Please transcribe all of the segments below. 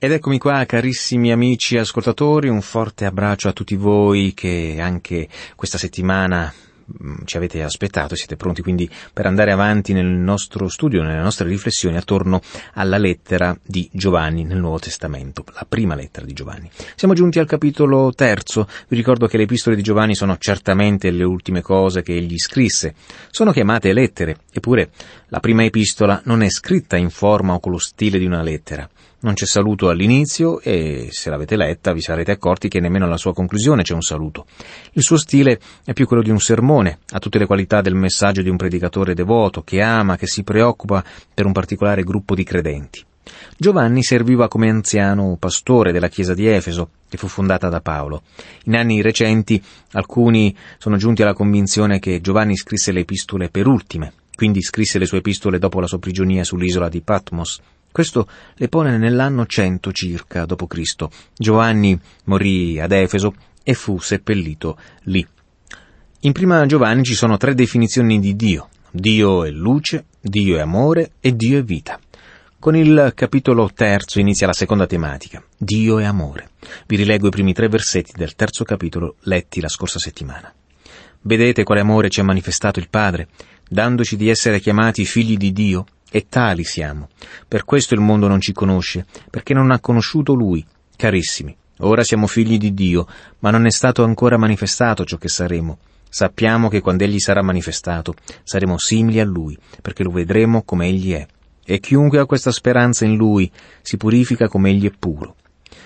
Ed eccomi qua, carissimi amici ascoltatori, un forte abbraccio a tutti voi che anche questa settimana ci avete aspettato e siete pronti quindi per andare avanti nel nostro studio, nelle nostre riflessioni attorno alla lettera di Giovanni nel Nuovo Testamento, la prima lettera di Giovanni. Siamo giunti al capitolo 3, vi ricordo che le epistole di Giovanni sono certamente le ultime cose che egli scrisse, sono chiamate lettere, eppure la prima epistola non è scritta in forma o con lo stile di una lettera. Non c'è saluto all'inizio e, se l'avete letta, vi sarete accorti che nemmeno alla sua conclusione c'è un saluto. Il suo stile è più quello di un sermone, ha tutte le qualità del messaggio di un predicatore devoto, che ama, che si preoccupa per un particolare gruppo di credenti. Giovanni serviva come anziano pastore della chiesa di Efeso, che fu fondata da Paolo. In anni recenti alcuni sono giunti alla convinzione che Giovanni scrisse le epistole per ultime, quindi scrisse le sue epistole dopo la sua prigionia sull'isola di Patmos. Questo le pone nell'anno 100 circa d.C. Giovanni morì ad Efeso e fu seppellito lì. In prima Giovanni ci sono 3 definizioni di Dio. Dio è luce, Dio è amore e Dio è vita. Con il capitolo 3 inizia la seconda tematica, Dio è amore. Vi rileggo i primi 3 versetti del 3 capitolo letti la scorsa settimana. Vedete quale amore ci ha manifestato il Padre, dandoci di essere chiamati figli di Dio? E tali siamo. Per questo il mondo non ci conosce, perché non ha conosciuto Lui. Carissimi, ora siamo figli di Dio, ma non è stato ancora manifestato ciò che saremo. Sappiamo che quando Egli sarà manifestato, saremo simili a Lui, perché lo vedremo come Egli è. E chiunque ha questa speranza in Lui si purifica come Egli è puro.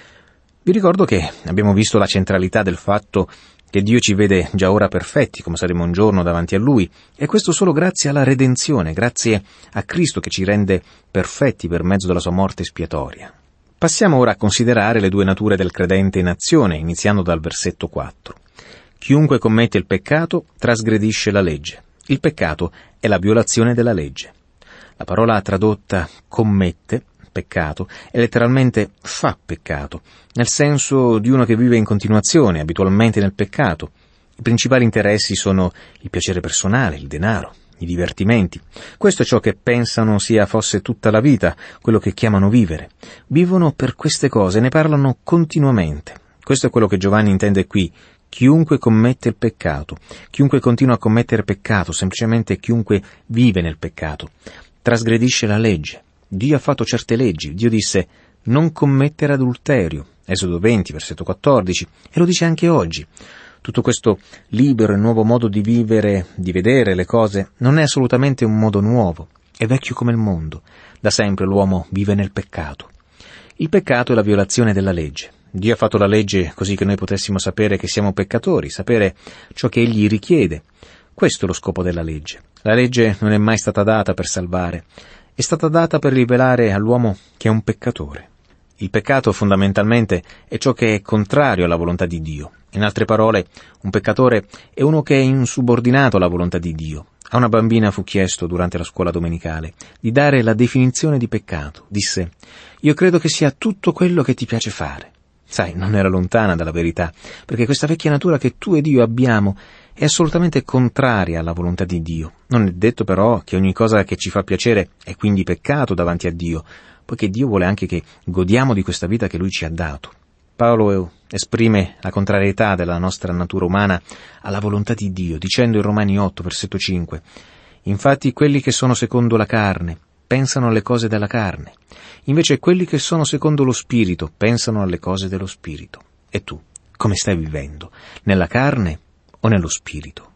Vi ricordo che abbiamo visto la centralità del fatto che Dio ci vede già ora perfetti, come saremo un giorno davanti a Lui, e questo solo grazie alla redenzione, grazie a Cristo che ci rende perfetti per mezzo della sua morte espiatoria. Passiamo ora a considerare le 2 nature del credente in azione, iniziando dal versetto 4. Chiunque commette il peccato trasgredisce la legge. Il peccato è la violazione della legge. La parola tradotta commette, peccato, è letteralmente fa peccato, nel senso di uno che vive in continuazione, abitualmente nel peccato. I principali interessi sono il piacere personale, il denaro, i divertimenti. Questo è ciò che pensano sia fosse tutta la vita, quello che chiamano vivere. Vivono per queste cose, ne parlano continuamente. Questo è quello che Giovanni intende qui. Chiunque commette il peccato, chiunque continua a commettere peccato, semplicemente chiunque vive nel peccato, trasgredisce la legge. Dio ha fatto certe leggi. Dio disse non commettere adulterio, Esodo 20, versetto 14, e lo dice anche oggi. Tutto questo libero e nuovo modo di vivere, di vedere le cose, non è assolutamente un modo nuovo, è vecchio come il mondo. Da sempre l'uomo vive nel peccato. Il peccato è la violazione della legge. Dio ha fatto la legge così che noi potessimo sapere che siamo peccatori, sapere ciò che Egli richiede. Questo è lo scopo della legge. La legge non è mai stata data per salvare, è stata data per rivelare all'uomo che è un peccatore. Il peccato fondamentalmente è ciò che è contrario alla volontà di Dio. In altre parole, un peccatore è uno che è insubordinato alla volontà di Dio. A una bambina fu chiesto durante la scuola domenicale di dare la definizione di peccato. Disse: io credo che sia tutto quello che ti piace fare. Sai, non era lontana dalla verità, perché questa vecchia natura che tu ed io abbiamo è assolutamente contraria alla volontà di Dio. Non è detto però che ogni cosa che ci fa piacere è quindi peccato davanti a Dio, poiché Dio vuole anche che godiamo di questa vita che Lui ci ha dato. Paolo esprime la contrarietà della nostra natura umana alla volontà di Dio, dicendo in Romani 8, versetto 5, «Infatti quelli che sono secondo la carne pensano alle cose della carne, invece quelli che sono secondo lo Spirito pensano alle cose dello Spirito». E tu, come stai vivendo? Nella carne o nello Spirito?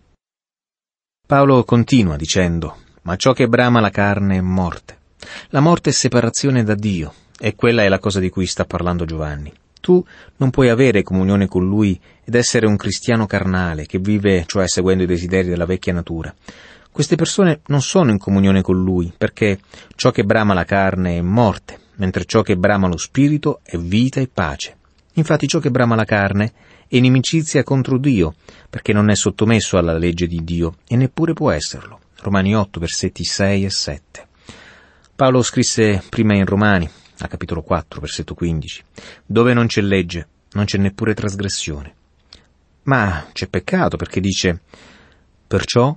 Paolo continua dicendo: «Ma ciò che brama la carne è morte». La morte è separazione da Dio, e quella è la cosa di cui sta parlando Giovanni. Tu non puoi avere comunione con Lui ed essere un cristiano carnale, che vive, cioè, seguendo i desideri della vecchia natura. Queste persone non sono in comunione con Lui, perché ciò che brama la carne è morte, mentre ciò che brama lo Spirito è vita e pace. Infatti ciò che brama la carne è inimicizia contro Dio, perché non è sottomesso alla legge di Dio, e neppure può esserlo. Romani 8, versetti 6 e 7. Paolo scrisse prima in Romani, a capitolo 4, versetto 15, dove non c'è legge, non c'è neppure trasgressione. Ma c'è peccato, perché dice: perciò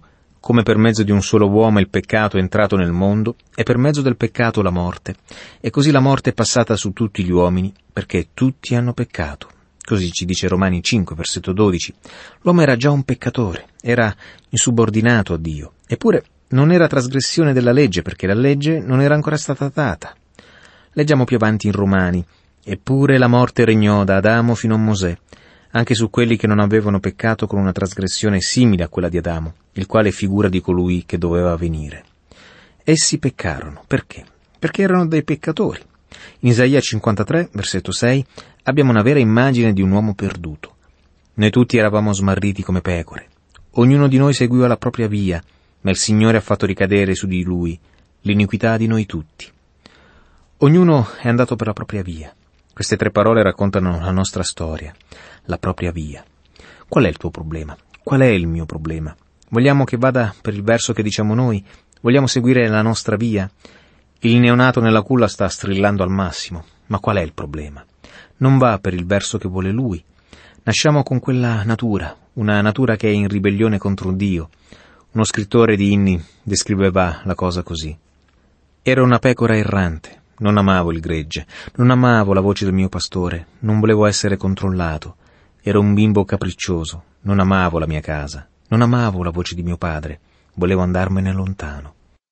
Come per mezzo di un solo uomo il peccato è entrato nel mondo, e per mezzo del peccato la morte, e così la morte è passata su tutti gli uomini, perché tutti hanno peccato. Così ci dice Romani 5, versetto 12. L'uomo era già un peccatore, era insubordinato a Dio, eppure non era trasgressione della legge, perché la legge non era ancora stata data. Leggiamo più avanti in Romani. Eppure la morte regnò da Adamo fino a Mosè, anche su quelli che non avevano peccato con una trasgressione simile a quella di Adamo, il quale è figura di colui che doveva venire. Essi peccarono. Perché? Perché erano dei peccatori. In Isaia 53, versetto 6, abbiamo una vera immagine di un uomo perduto. Noi tutti eravamo smarriti come pecore. Ognuno di noi seguiva la propria via, ma il Signore ha fatto ricadere su di lui l'iniquità di noi tutti. Ognuno è andato per la propria via. Queste 3 parole raccontano la nostra storia, la propria via. Qual è il tuo problema? Qual è il mio problema? Vogliamo che vada per il verso che diciamo noi? Vogliamo seguire la nostra via? Il neonato nella culla sta strillando al massimo, ma qual è il problema? Non va per il verso che vuole lui. Nasciamo con quella natura, una natura che è in ribellione contro Dio. Uno scrittore di inni descriveva la cosa così. Ero una pecora errante. Non amavo il gregge, non amavo la voce del mio pastore, non volevo essere controllato. Ero un bimbo capriccioso, non amavo la mia casa, non amavo la voce di mio padre, volevo andarmene lontano.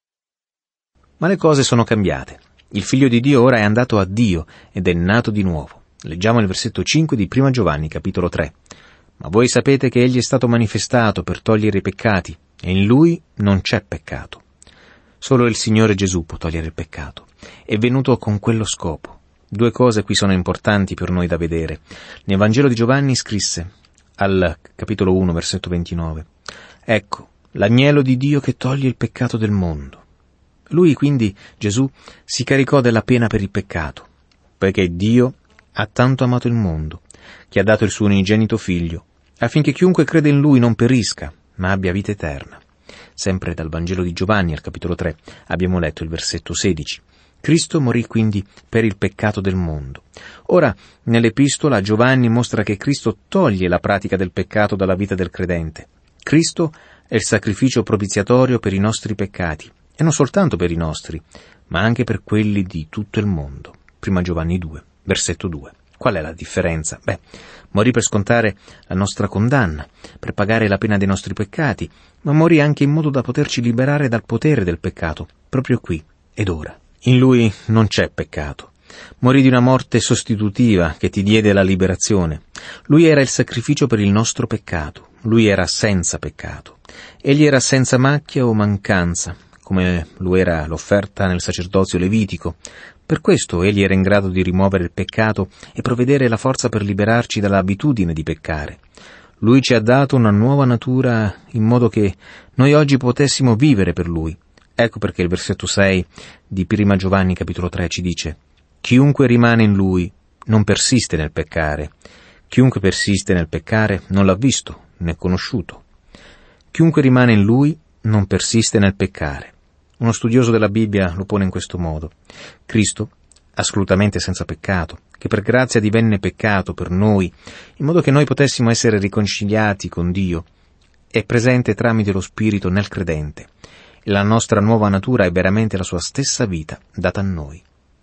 Ma le cose sono cambiate. Il figlio di Dio ora è andato a Dio ed è nato di nuovo. Leggiamo il versetto 5 di 1 Giovanni, capitolo 3. Ma voi sapete che egli è stato manifestato per togliere i peccati, e in lui non c'è peccato. Solo il Signore Gesù può togliere il peccato. È venuto con quello scopo. 2 cose qui sono importanti per noi da vedere. Nel Vangelo di Giovanni scrisse, al capitolo 1, versetto 29, «Ecco, l'agnello di Dio che toglie il peccato del mondo». Lui, quindi, Gesù, si caricò della pena per il peccato, poiché Dio ha tanto amato il mondo, che ha dato il suo unigenito Figlio, affinché chiunque crede in Lui non perisca, ma abbia vita eterna. Sempre dal Vangelo di Giovanni, al capitolo 3, abbiamo letto il versetto 16. Cristo morì quindi per il peccato del mondo. Ora, nell'epistola, Giovanni mostra che Cristo toglie la pratica del peccato dalla vita del credente. Cristo è il sacrificio propiziatorio per i nostri peccati, e non soltanto per i nostri, ma anche per quelli di tutto il mondo. 1 Giovanni 2, versetto 2. Qual è la differenza? Morì per scontare la nostra condanna, per pagare la pena dei nostri peccati, ma morì anche in modo da poterci liberare dal potere del peccato, proprio qui ed ora. In Lui non c'è peccato. Morì di una morte sostitutiva che ti diede la liberazione. Lui era il sacrificio per il nostro peccato. Lui era senza peccato. Egli era senza macchia o mancanza, come lo era l'offerta nel sacerdozio levitico. Per questo egli era in grado di rimuovere il peccato e provvedere la forza per liberarci dall'abitudine di peccare. Lui ci ha dato una nuova natura in modo che noi oggi potessimo vivere per Lui. Ecco perché il versetto 6 di 1 Giovanni capitolo 3 ci dice: «Chiunque rimane in Lui non persiste nel peccare. Chiunque persiste nel peccare non l'ha visto né conosciuto. Chiunque rimane in Lui non persiste nel peccare». Uno studioso della Bibbia lo pone in questo modo: Cristo, assolutamente senza peccato, che per grazia divenne peccato per noi, in modo che noi potessimo essere riconciliati con Dio, è presente tramite lo Spirito nel credente, e la nostra nuova natura è veramente la sua stessa vita data a noi.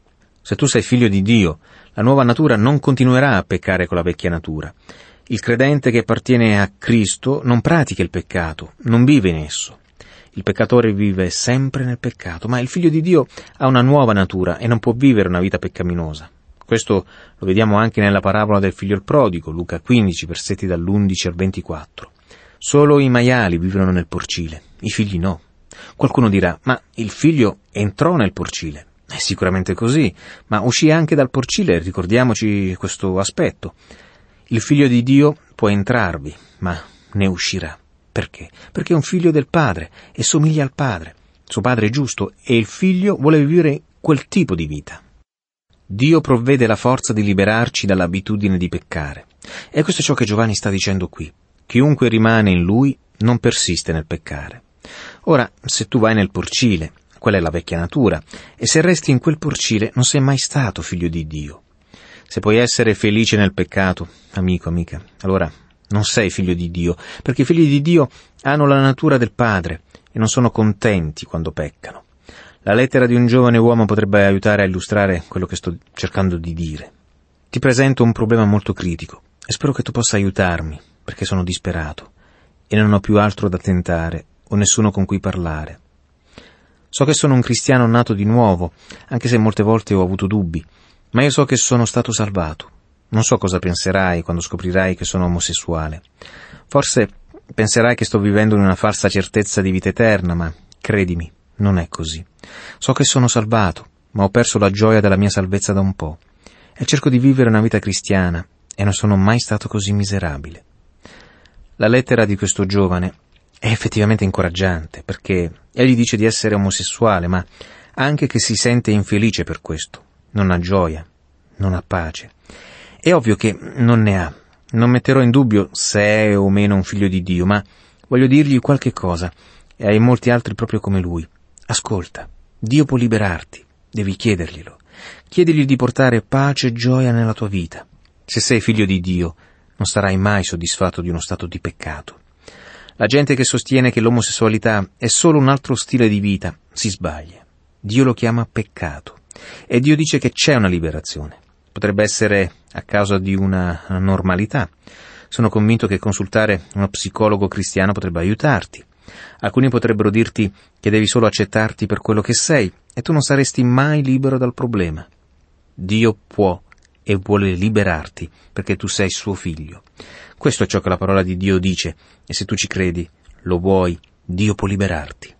Se tu sei figlio di Dio, la nuova natura non continuerà a peccare con la vecchia natura. Il credente che appartiene a Cristo non pratica il peccato, non vive in esso. Il peccatore vive sempre nel peccato, ma il figlio di Dio ha una nuova natura e non può vivere una vita peccaminosa. Questo lo vediamo anche nella parabola del figlio il prodigo, Luca 15, versetti dall'11 al 24. Solo i maiali vivono nel porcile, i figli no. Qualcuno dirà: ma il figlio entrò nel porcile. È sicuramente così, ma uscì anche dal porcile, ricordiamoci questo aspetto. Il figlio di Dio può entrarvi, ma ne uscirà. Perché? Perché è un figlio del Padre e somiglia al Padre. Suo Padre è giusto e il figlio vuole vivere quel tipo di vita. Dio provvede la forza di liberarci dall'abitudine di peccare. E questo è ciò che Giovanni sta dicendo qui. Chiunque rimane in lui non persiste nel peccare. Ora, se tu vai nel porcile, quella è la vecchia natura, e se resti in quel porcile non sei mai stato figlio di Dio. Se puoi essere felice nel peccato, amico, amica, allora non sei figlio di Dio, perché i figli di Dio hanno la natura del Padre, e non sono contenti quando peccano. La lettera di un giovane uomo potrebbe aiutare a illustrare quello che sto cercando di dire. Ti presento un problema molto critico e spero che tu possa aiutarmi, perché sono disperato e non ho più altro da tentare o nessuno con cui parlare. So che sono un cristiano nato di nuovo, anche se molte volte ho avuto dubbi, ma io so che sono stato salvato. Non so cosa penserai quando scoprirai che sono omosessuale. Forse penserai che sto vivendo in una falsa certezza di vita eterna, ma credimi, non è così. So che sono salvato, ma ho perso la gioia della mia salvezza da un po', e cerco di vivere una vita cristiana, e non sono mai stato così miserabile. La lettera di questo giovane è effettivamente incoraggiante, perché egli dice di essere omosessuale, ma anche che si sente infelice per questo. Non ha gioia, non ha pace. È ovvio che non ne ha. Non metterò in dubbio se è o meno un figlio di Dio, ma voglio dirgli qualche cosa, e ai molti altri proprio come lui. Ascolta, Dio può liberarti, devi chiederglielo. Chiedigli di portare pace e gioia nella tua vita. Se sei figlio di Dio, non sarai mai soddisfatto di uno stato di peccato. La gente che sostiene che l'omosessualità è solo un altro stile di vita si sbaglia. Dio lo chiama peccato e Dio dice che c'è una liberazione. Potrebbe essere a causa di una normalità. Sono convinto che consultare uno psicologo cristiano potrebbe aiutarti. Alcuni potrebbero dirti che devi solo accettarti per quello che sei e tu non saresti mai libero dal problema. Dio può e vuole liberarti perché tu sei suo figlio. Questo è ciò che la parola di Dio dice e se tu ci credi, lo vuoi, Dio può liberarti.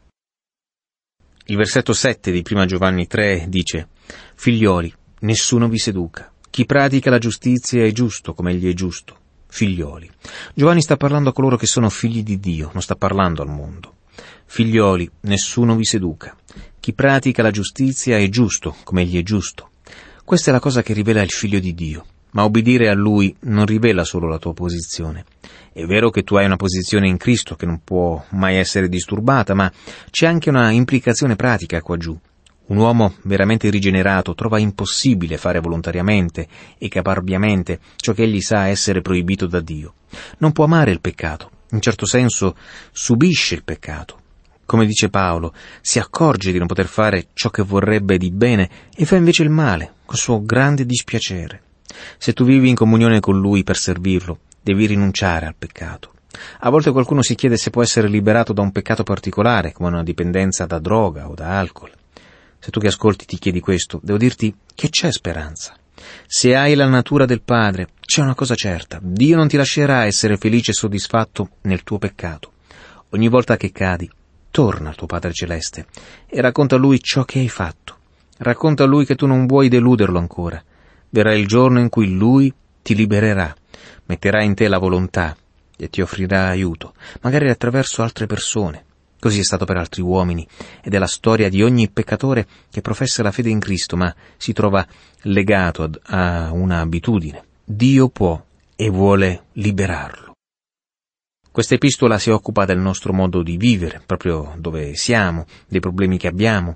Il versetto 7 di 1 Giovanni 3 dice: Figlioli, nessuno vi seduca. Chi pratica la giustizia è giusto come egli è giusto. Figlioli. Giovanni sta parlando a coloro che sono figli di Dio, non sta parlando al mondo. Figlioli, nessuno vi seduca. Chi pratica la giustizia è giusto come egli è giusto. Questa è la cosa che rivela il Figlio di Dio, ma obbedire a Lui non rivela solo la tua posizione. È vero che tu hai una posizione in Cristo che non può mai essere disturbata, ma c'è anche una implicazione pratica qua giù. Un uomo veramente rigenerato trova impossibile fare volontariamente e caparbiamente ciò che egli sa essere proibito da Dio. Non può amare il peccato, in certo senso subisce il peccato. Come dice Paolo, si accorge di non poter fare ciò che vorrebbe di bene e fa invece il male, col suo grande dispiacere. Se tu vivi in comunione con Lui per servirlo, devi rinunciare al peccato. A volte qualcuno si chiede se può essere liberato da un peccato particolare, come una dipendenza da droga o da alcol. Se tu che ascolti ti chiedi questo, devo dirti che c'è speranza. Se hai la natura del Padre, c'è una cosa certa: Dio non ti lascerà essere felice e soddisfatto nel tuo peccato. Ogni volta che cadi, torna al tuo Padre Celeste e racconta a Lui ciò che hai fatto. Racconta a Lui che tu non vuoi deluderlo ancora. Verrà il giorno in cui Lui ti libererà, metterà in te la volontà e ti offrirà aiuto, magari attraverso altre persone. Così è stato per altri uomini, ed è la storia di ogni peccatore che professa la fede in Cristo, ma si trova legato a una abitudine. Dio può e vuole liberarlo. Questa epistola si occupa del nostro modo di vivere, proprio dove siamo, dei problemi che abbiamo.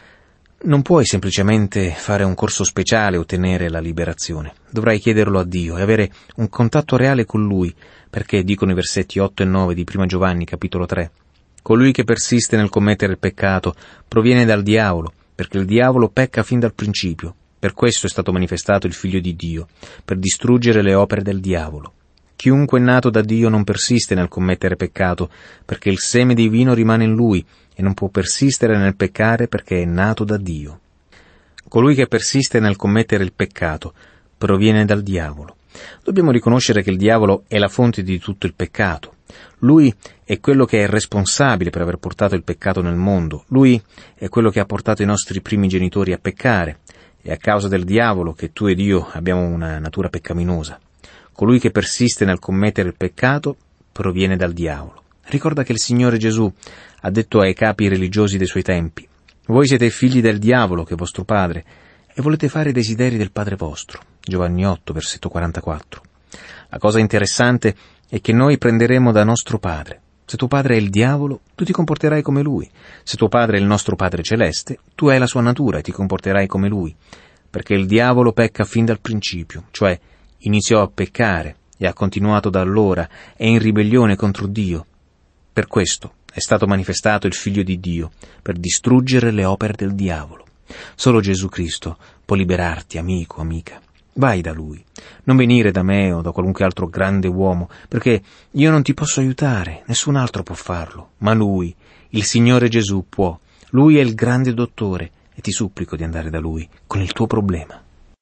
Non puoi semplicemente fare un corso speciale e ottenere la liberazione. Dovrai chiederlo a Dio e avere un contatto reale con Lui, perché dicono i versetti 8 e 9 di 1 Giovanni, capitolo 3. Colui che persiste nel commettere il peccato proviene dal diavolo, perché il diavolo pecca fin dal principio. Per questo è stato manifestato il Figlio di Dio, per distruggere le opere del diavolo. Chiunque è nato da Dio non persiste nel commettere peccato, perché il seme divino rimane in lui e non può persistere nel peccare perché è nato da Dio. Colui che persiste nel commettere il peccato proviene dal diavolo. Dobbiamo riconoscere che il diavolo è la fonte di tutto il peccato. Lui è quello che è responsabile per aver portato il peccato nel mondo. Lui è quello che ha portato i nostri primi genitori a peccare. È a causa del diavolo che tu ed io abbiamo una natura peccaminosa. Colui che persiste nel commettere il peccato proviene dal diavolo. Ricorda che il Signore Gesù ha detto ai capi religiosi dei suoi tempi: voi siete figli del diavolo, che è vostro padre, e volete fare i desideri del padre vostro. Giovanni 8, versetto 44. La cosa interessante è che noi prenderemo da nostro padre. Se tuo padre è il diavolo, tu ti comporterai come lui. Se tuo padre è il nostro Padre Celeste, tu hai la sua natura e ti comporterai come lui. Perché il diavolo pecca fin dal principio, cioè iniziò a peccare e ha continuato da allora, è in ribellione contro Dio. Per questo è stato manifestato il Figlio di Dio per distruggere le opere del diavolo. Solo Gesù Cristo può liberarti, amico, amica. Vai da Lui. Non venire da me o da qualunque altro grande uomo, perché io non ti posso aiutare, nessun altro può farlo. Ma Lui, il Signore Gesù, può. Lui è il grande dottore e ti supplico di andare da Lui con il tuo problema.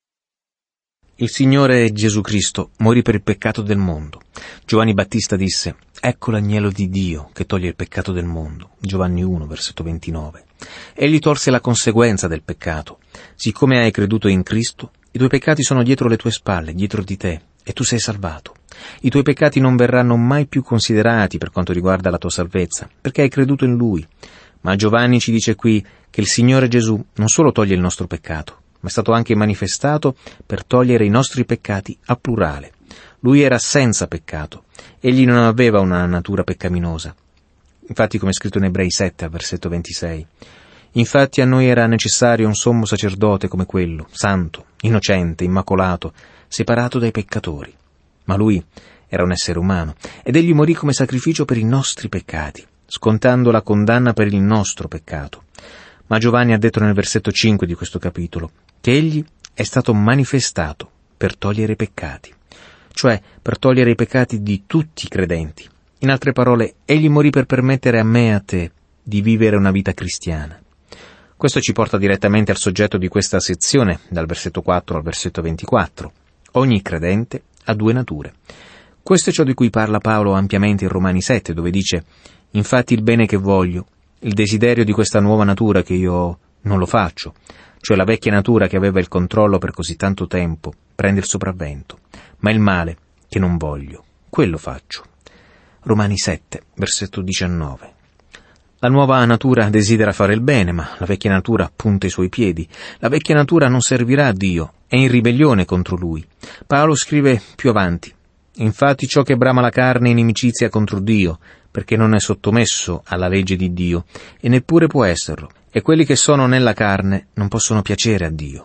Il Signore Gesù Cristo morì per il peccato del mondo. Giovanni Battista disse: «Ecco l'agnello di Dio che toglie il peccato del mondo». Giovanni 1, versetto 29. Egli tolse la conseguenza del peccato. Siccome hai creduto in Cristo, i tuoi peccati sono dietro le tue spalle, dietro di te, e tu sei salvato. I tuoi peccati non verranno mai più considerati per quanto riguarda la tua salvezza, perché hai creduto in Lui. Ma Giovanni ci dice qui che il Signore Gesù non solo toglie il nostro peccato, ma è stato anche manifestato per togliere i nostri peccati a plurale. Lui era senza peccato. Egli non aveva una natura peccaminosa. Infatti, come è scritto in Ebrei 7, versetto 26, «Infatti a noi era necessario un sommo sacerdote come quello, santo, innocente, immacolato, separato dai peccatori». Ma lui era un essere umano, ed egli morì come sacrificio per i nostri peccati, scontando la condanna per il nostro peccato. Ma Giovanni ha detto nel versetto 5 di questo capitolo che egli è stato manifestato per togliere i peccati, cioè per togliere i peccati di tutti i credenti. In altre parole, egli morì per permettere a me e a te di vivere una vita cristiana. Questo ci porta direttamente al soggetto di questa sezione, dal versetto 4 al versetto 24. Ogni credente ha due nature. Questo è ciò di cui parla Paolo ampiamente in Romani 7, dove dice: «Infatti il bene che voglio, il desiderio di questa nuova natura che io ho, non lo faccio, cioè la vecchia natura che aveva il controllo per così tanto tempo, prende il sopravvento, ma il male che non voglio, quello faccio». Romani 7, versetto 19. La nuova natura desidera fare il bene, ma la vecchia natura punta i suoi piedi. La vecchia natura non servirà a Dio, è in ribellione contro Lui. Paolo scrive più avanti: «Infatti ciò che brama la carne è inimicizia contro Dio, perché non è sottomesso alla legge di Dio, e neppure può esserlo, e quelli che sono nella carne non possono piacere a Dio».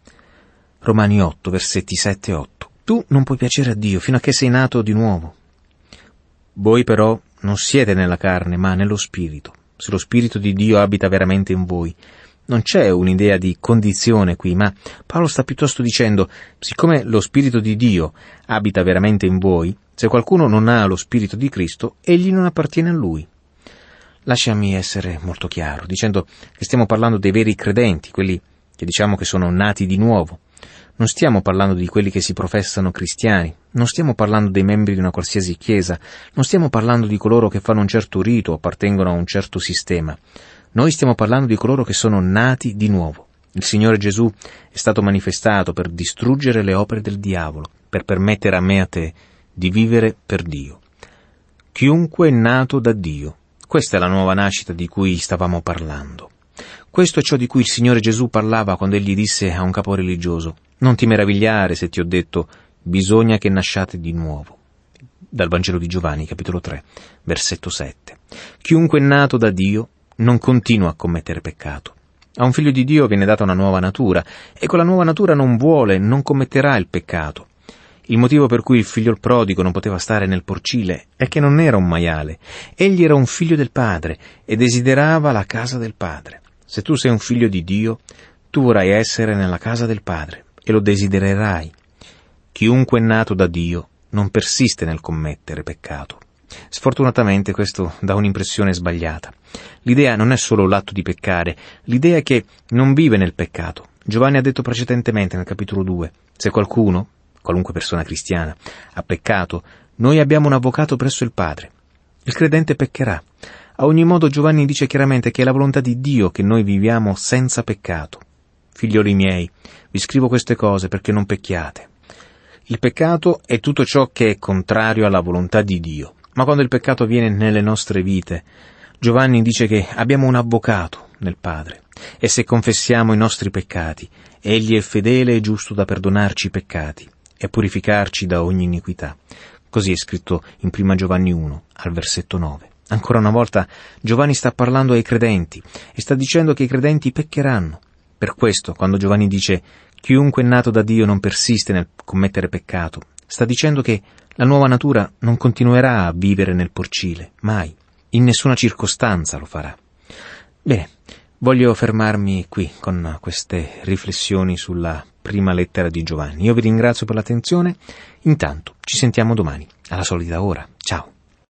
Romani 8, versetti 7 e 8. Tu non puoi piacere a Dio fino a che sei nato di nuovo. Voi però non siete nella carne, ma nello Spirito, se lo Spirito di Dio abita veramente in voi. Non c'è un'idea di condizione qui, ma Paolo sta piuttosto dicendo: siccome lo Spirito di Dio abita veramente in voi, se qualcuno non ha lo Spirito di Cristo, egli non appartiene a Lui. Lasciami essere molto chiaro, dicendo che stiamo parlando dei veri credenti, quelli che diciamo che sono nati di nuovo. Non stiamo parlando di quelli che si professano cristiani, non stiamo parlando dei membri di una qualsiasi chiesa, non stiamo parlando di coloro che fanno un certo rito o appartengono a un certo sistema. Noi stiamo parlando di coloro che sono nati di nuovo. Il Signore Gesù è stato manifestato per distruggere le opere del diavolo, per permettere a me e a te di vivere per Dio. Chiunque è nato da Dio. Questa è la nuova nascita di cui stavamo parlando. Questo è ciò di cui il Signore Gesù parlava quando egli disse a un capo religioso: «Non ti meravigliare se ti ho detto, bisogna che nasciate di nuovo». Dal Vangelo di Giovanni, capitolo 3, versetto 7. Chiunque è nato da Dio non continua a commettere peccato. A un figlio di Dio viene data una nuova natura, e quella nuova natura non commetterà il peccato. Il motivo per cui il figlio prodigo non poteva stare nel porcile è che non era un maiale. Egli era un figlio del Padre e desiderava la casa del Padre. Se tu sei un figlio di Dio, tu vorrai essere nella casa del Padre e lo desidererai. Chiunque è nato da Dio non persiste nel commettere peccato. Sfortunatamente questo dà un'impressione sbagliata. L'idea non è solo l'atto di peccare, l'idea è che non vive nel peccato. Giovanni ha detto precedentemente nel capitolo 2, se qualcuno, qualunque persona cristiana, ha peccato, noi abbiamo un avvocato presso il Padre. Il credente peccherà. A ogni modo Giovanni dice chiaramente che è la volontà di Dio che noi viviamo senza peccato. Figlioli miei, vi scrivo queste cose perché non pecchiate. Il peccato è tutto ciò che è contrario alla volontà di Dio. Ma quando il peccato avviene nelle nostre vite, Giovanni dice che abbiamo un avvocato nel Padre. E se confessiamo i nostri peccati, egli è fedele e giusto da perdonarci i peccati e purificarci da ogni iniquità. Così è scritto in 1 Giovanni 1, al versetto 9. Ancora una volta Giovanni sta parlando ai credenti e sta dicendo che i credenti peccheranno. Per questo, quando Giovanni dice «chiunque è nato da Dio non persiste nel commettere peccato», sta dicendo che la nuova natura non continuerà a vivere nel porcile, mai. in nessuna circostanza lo farà. Bene, voglio fermarmi qui con queste riflessioni sulla prima lettera di Giovanni. Io vi ringrazio per l'attenzione, intanto ci sentiamo domani, alla solita ora. Ciao!